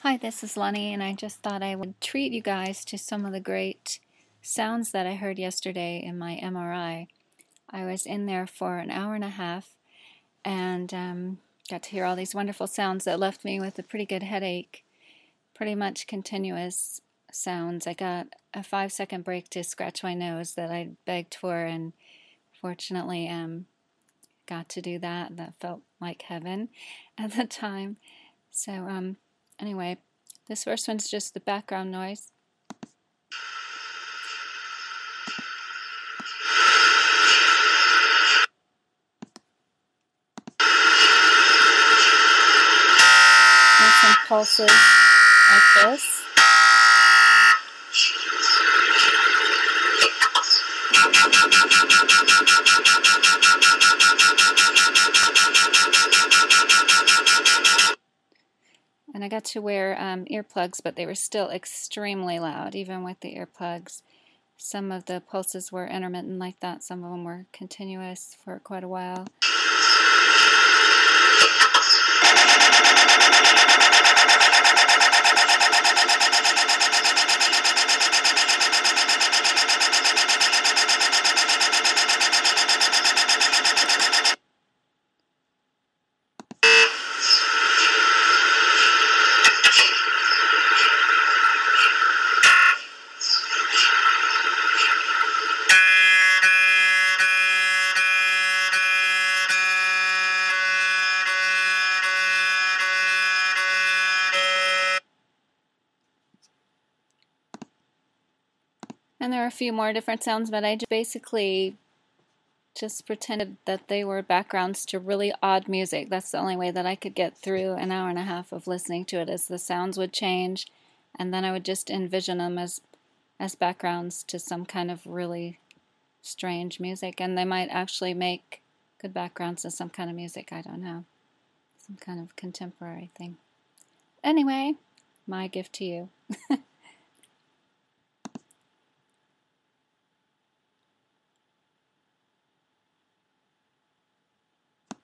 Hi, this is Lenny, and I just thought I would treat you guys to some of the great sounds that I heard yesterday in my MRI. I was in there for an hour and a half and got to hear all these wonderful sounds that left me with a pretty good headache, pretty much continuous sounds. I got a 5-second break to scratch my nose that I begged for, and fortunately got to do that. That felt like heaven at the time. So, anyway, this first one's just the background noise. There's some pulses like this. And I got to wear earplugs, but they were still extremely loud, even with the earplugs. Some of the pulses were intermittent like that. Some of them were continuous for quite a while. And there are a few more different sounds, but I basically just pretended that they were backgrounds to really odd music. That's the only way that I could get through an hour and a half of listening to it, as the sounds would change, and then I would just envision them as backgrounds to some kind of really strange music, and they might actually make good backgrounds to some kind of music. I don't know, some kind of contemporary thing. Anyway, my gift to you.